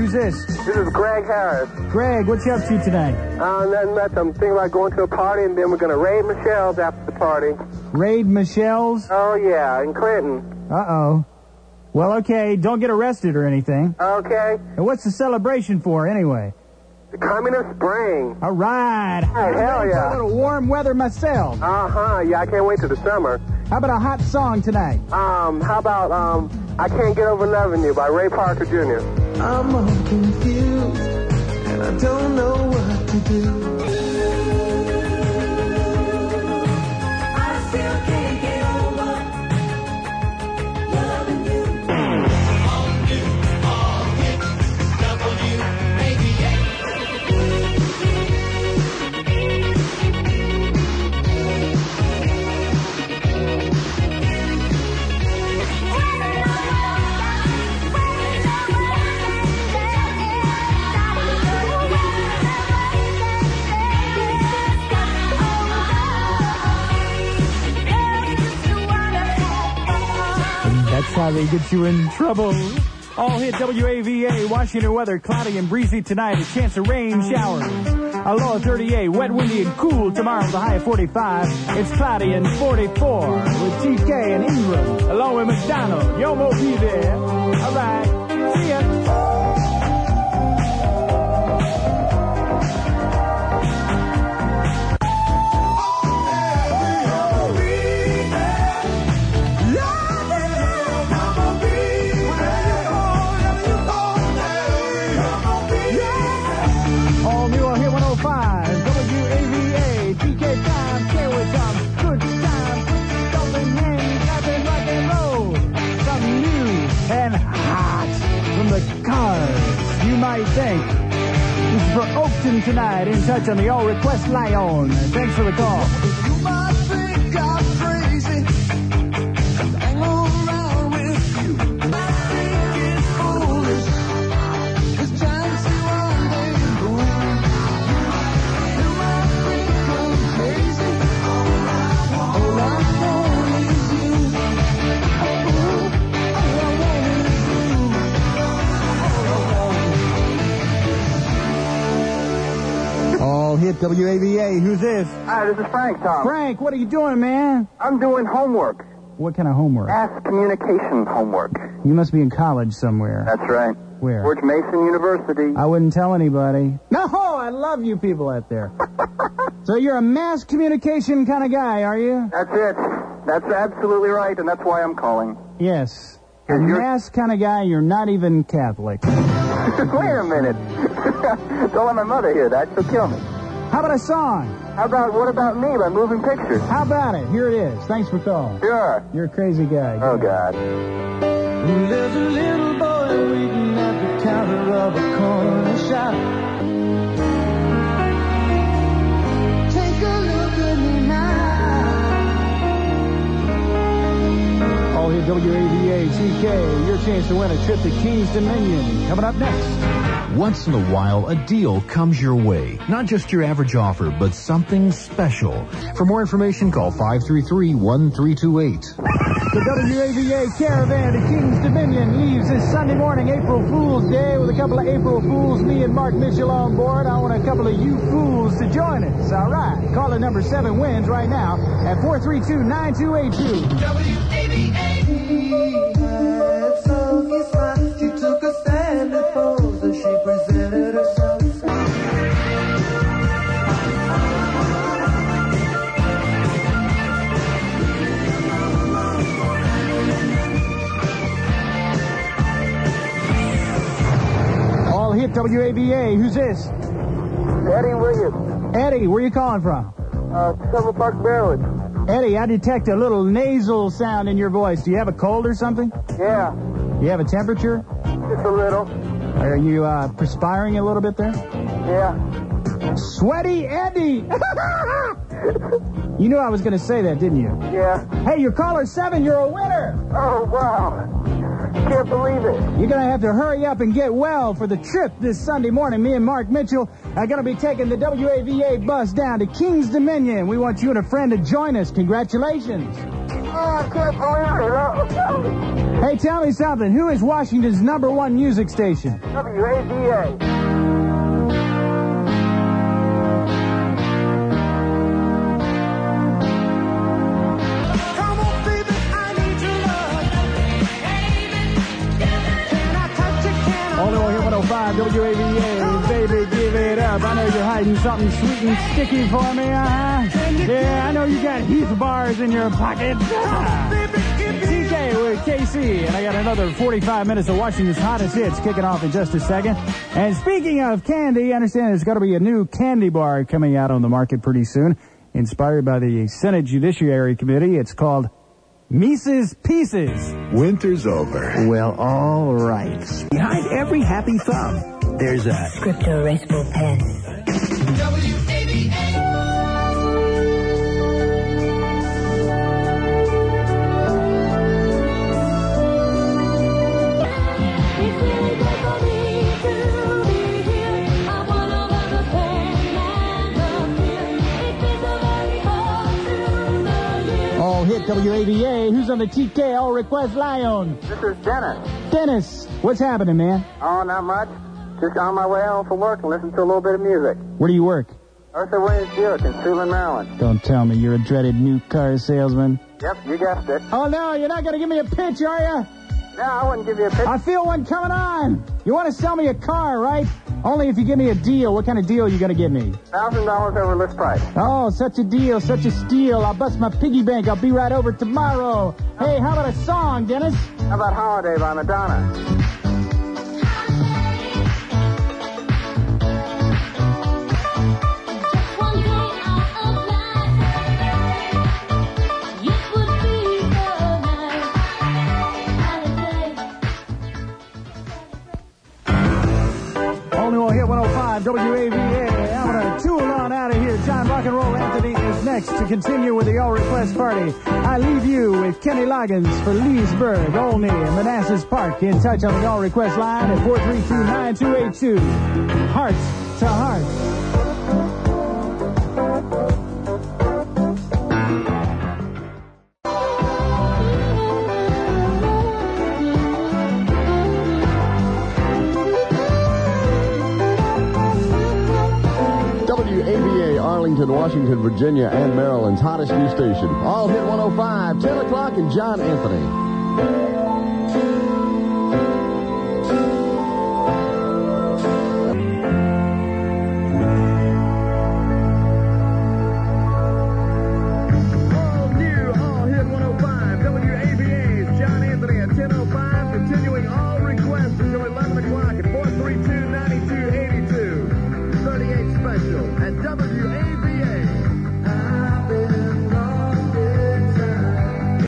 Who's this? This is Greg Harris. Greg, what you up to tonight? Nothing much. I'm thinking about going to a party, and then we're going to raid Michelle's after the party. Raid Michelle's? Oh, yeah, in Clinton. Uh-oh. Well, okay, don't get arrested or anything. Okay. And what's the celebration for, anyway? The coming of spring. All right. Hey, hell yeah. A little warm weather myself. Uh-huh. Yeah, I can't wait till the summer. How about a hot song tonight? How about, I Can't Get Over Loving You by Ray Parker Jr. I'm all confused, and I don't know what to do. I still can't get over loving you. All hits, WAVA. That's how they get you in trouble. All hit WAVA, Washington weather, cloudy and breezy tonight, a chance of rain showers. A low of 38, wet, windy, and cool tomorrow with a high of 45. It's cloudy and 44 with TK and Ingram, along with McDonald. Yo, won't be there. All right, see ya. I think. This is for Oakton tonight. In touch on the All Request Lion. Thanks for the call. You might think I'm crazy. Hang around with you. I think it's foolish. It's time to see one day go. You might think I'm crazy. All I want is you. All I want is you. All hit WAVA. Who's this? Hi, this is Frank, Tom. Frank, what are you doing, man? I'm doing homework. What kind of homework? Mass communication homework. You must be in college somewhere. That's right. Where? George Mason University. I wouldn't tell anybody. No, I love you people out there. So you're a mass communication kind of guy, are you? That's it. That's absolutely right, and that's why I'm calling. Yes. A mass kind of guy, you're not even Catholic. Wait a minute. Don't let my mother hear that. She'll kill me. How about a song? How about What About Me by Moving Pictures? How about it? Here it is. Thanks for calling. Sure. You're a crazy guy. Oh, God. There's a little boy waiting at the counter of a corner shop. Take a look at me now. All here, WAVA, TK, your chance to win a trip to King's Dominion. Coming up next. Once in a while, a deal comes your way. Not just your average offer, but something special. For more information, call 533-1328. The WAVA caravan to King's Dominion leaves this Sunday morning, April Fool's Day, with a couple of April Fools, me and Mark Mitchell on board. I want a couple of you fools to join us. All right. Caller number 7 wins right now at 432-9282. WAVA. She took a stand and pose as she presented herself. All hit WAVA. Who's this? Eddie Williams. Eddie, where you calling from? Silver Park, Maryland. Eddie, I detect a little nasal sound in your voice. Do you have a cold or something? Yeah. You have a temperature? Just a little. Are you perspiring a little bit there? Yeah. Sweaty Eddie! You knew I was going to say that, didn't you? Yeah. Hey, you're caller 7. You're a winner. Oh, wow. Can't believe it. You're going to have to hurry up and get well for the trip this Sunday morning. Me and Mark Mitchell are going to be taking the WAVA bus down to King's Dominion. We want you and a friend to join us. Congratulations. Oh, I can't believe it. Hey, tell me something. Who is Washington's #1 music station? WAVA. Come on, baby, I need your love. Can I touch it? Can I? Only one hit 105 WAVA. Baby, give it up. I know you're hiding something sweet and sticky for me, Yeah, I know you got Heath bars in your pocket. TK with KC, and I got another 45 minutes of Washington's hottest hits kicking off in just a second. And speaking of candy, I understand there's got to be a new candy bar coming out on the market pretty soon, inspired by the Senate Judiciary Committee. It's called Mises Pieces. Winter's over. Well, all right. Behind every happy thumb, there's a Crypto erasable pen. All hit WAVA. Who's on the TK All Request Lion? This is Dennis. Dennis, what's happening, man? Oh, not much. Just on my way home from work and listening to a little bit of music. Where do you work? Arthur Williams Buick in Suitland, Maryland. Don't tell me you're a dreaded new car salesman. Yep, you guessed it. Oh, no, you're not going to give me a pitch, are you? No, I wouldn't give you a pitch. I feel one coming on. You want to sell me a car, right? Only if you give me a deal. What kind of deal are you going to give me? $1,000 over list price. Oh, such a deal, such a steal. I'll bust my piggy bank. I'll be right over tomorrow. Hey, how about a song, Dennis? How about Holiday by Madonna? Only will hit 105 WAVA. I'm going to tool on out of here. John Rock and Roll Anthony is next to continue with the All Request Party. I leave you with Kenny Loggins for Leesburg, Olney, and Manassas Park. In touch on the All Request line at 432-9282. Heart to heart. WAVA, Arlington, Washington, Virginia, and Maryland's hottest new station. All hit 105, 10 o'clock, and John Anthony. All new, all hit 105, WAVA, John Anthony at 10:05, continuing all requests until 11 o'clock at 432-9282. 38 special at WAVA. I've been lost inside.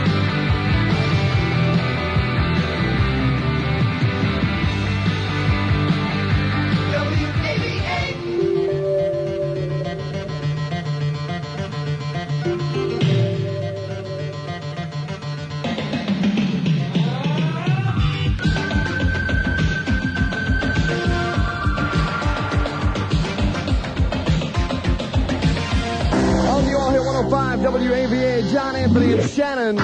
On the All Hit 105 WAVA, John Anthony and Shannon.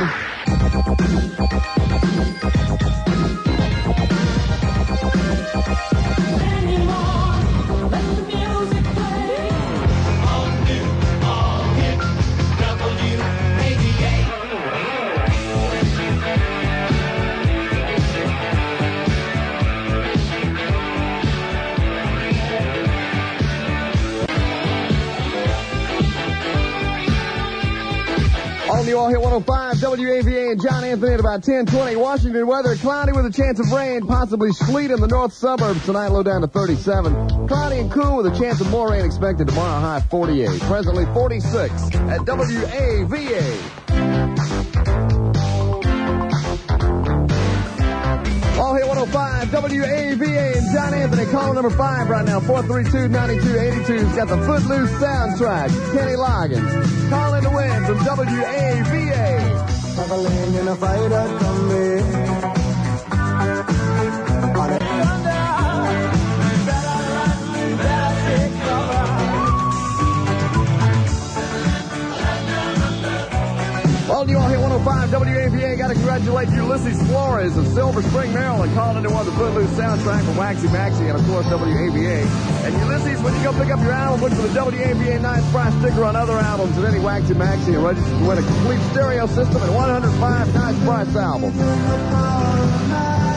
On the All Hit 105 WAVA and John Anthony at about 10:20. Washington weather, cloudy with a chance of rain, possibly sleet in the north suburbs tonight, low down to 37. Cloudy and cool with a chance of more rain expected tomorrow, high 48. Presently 46 at WAVA. All Hit 105 WAVA and John Anthony. Caller number 5 right now, 432-9282. He's got the Footloose soundtrack. Kenny Loggins. Call in to win from WAVA. All you All Hit 105 WAVA to congratulate Ulysses Flores of Silver Spring, Maryland, calling into one of the Footloose soundtrack from Waxy Maxy and, of course, WAVA. And Ulysses, when you go pick up your album, look for the WAVA Nice Price sticker on other albums at any Waxy Maxy and register to win a complete stereo system and 105 Nice Price albums.